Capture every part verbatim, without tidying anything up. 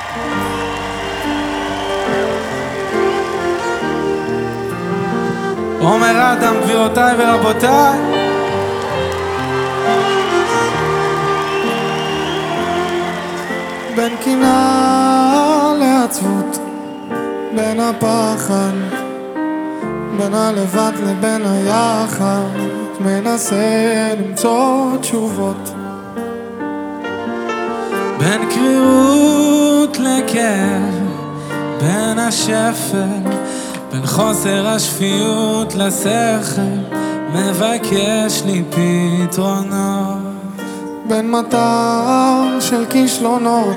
עומר אדם, גבירותיי ורבותיי, בין קנאה לעצבות, בין הפחד, בין הלבד לבין היחד, מנסה למצוא תשובות. בין קרירות לכאב, בין השפל, בין חוסר השפיות לשכל, מבקש לי פתרונות. בין מטר של כישלונות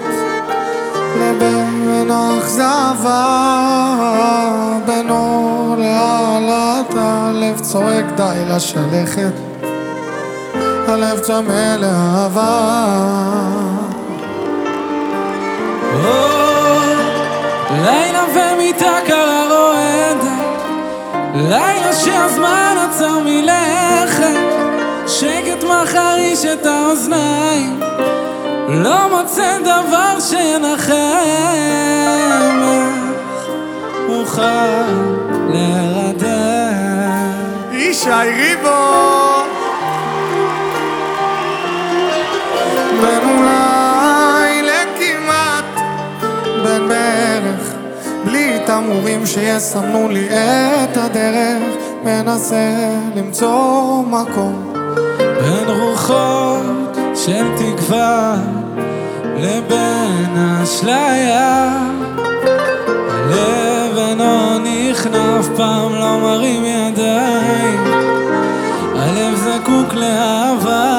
לבין אכזבה, בין אור להעלת הלב צועק די לשלכת, הלב צמא לאהבה. לילה ומיטה קרה רועדת, לילה שהזמן עצר מלכת, שקט מחריש את האוזניים, לא מוצא דבר שינחם. איך אוכל להירדם? ישי ריבו, בין אולי לכמעט, בין בערך, בלי תמורים שיסמנו לי את הדרך, מנסה למצוא מקום. בין רוחות של תקווה לבין אשליה, הלב אינו נכנע, אף פעם לא מרים ידיים, הלב זקוק לאהבה.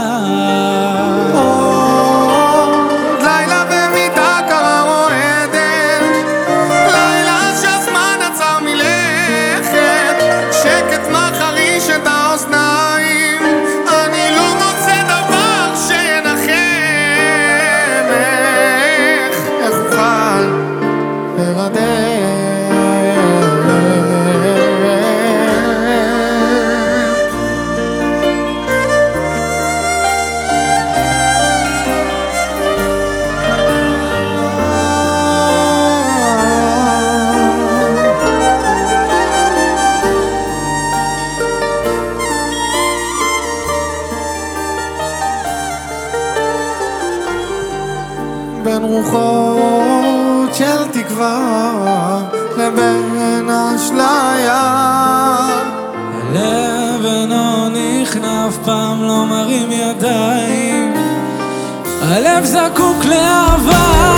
לילה במיטה קרה רועדת, לילה שהזמן עצר מלכת, שקט מחריש את האוזניים, אני לא מוצא דבר שינחם. איך, איך אוכל להירדם? בין רוחות של תקווה לבין אשליה, הלב אינו נכנע, אף פעם לא מרים ידיים, הלב זקוק לאהבה.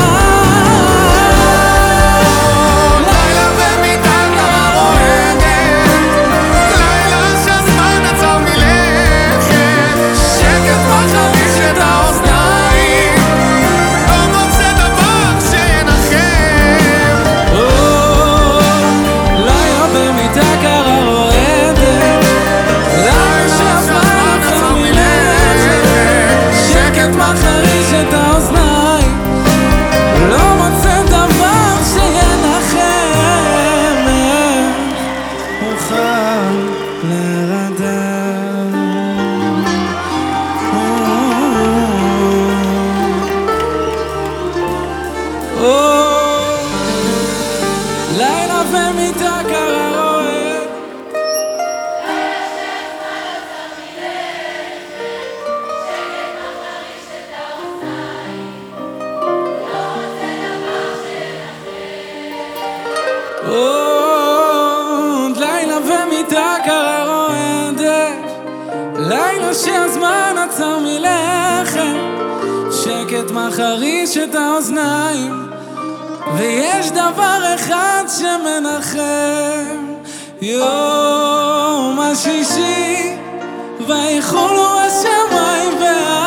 לילה ומיטה קרה רועד, עוד לילה ומיטה קרה רועדת, לילה שהזמן עצר מלכת, שקט מחריש את האוזניים, ויש דבר אחד שמנחם. יום השישי ויחולו השמיים